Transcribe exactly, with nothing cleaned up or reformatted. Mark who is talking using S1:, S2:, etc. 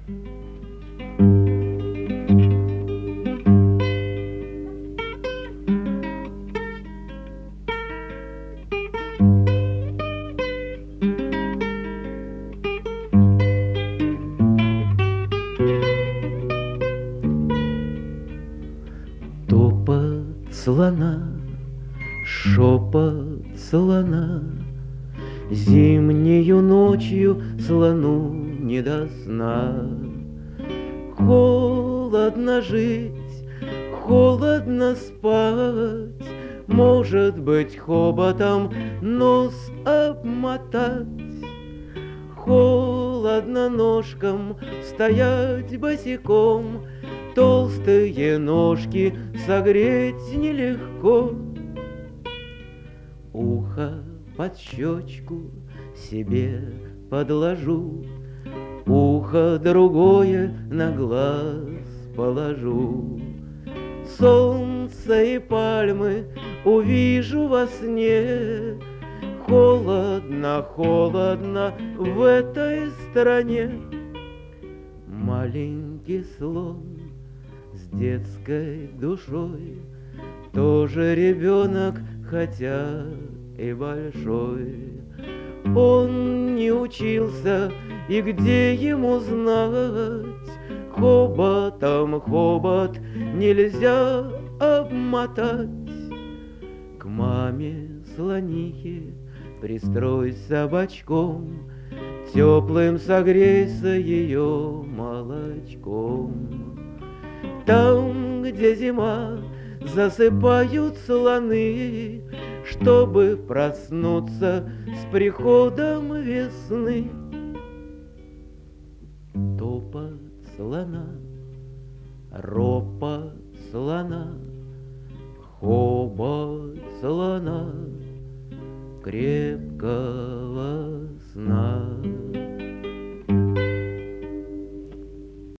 S1: Топот слона, шепот слона, зимнею ночью слону не до сна. Холодно жить, холодно спать, может быть, хоботом нос обмотать. Холодно ножкам стоять босиком, толстые ножки согреть нелегко. Ухо под щечку себе подложу, ухо другое на глаз положу. Солнце и пальмы увижу во сне. Холодно, холодно в этой стране. Маленький слон с детской душой, тоже ребенок, хотя и большой. Он не учился, и где ему знать, хоботом хобот нельзя обмотать. К маме слонихе пристройся бочком, теплым согрейся ее молочком. Там, где зима, засыпают слоны, чтобы проснуться с приходом весны. Топот слона, ропот слона, хобот слона крепко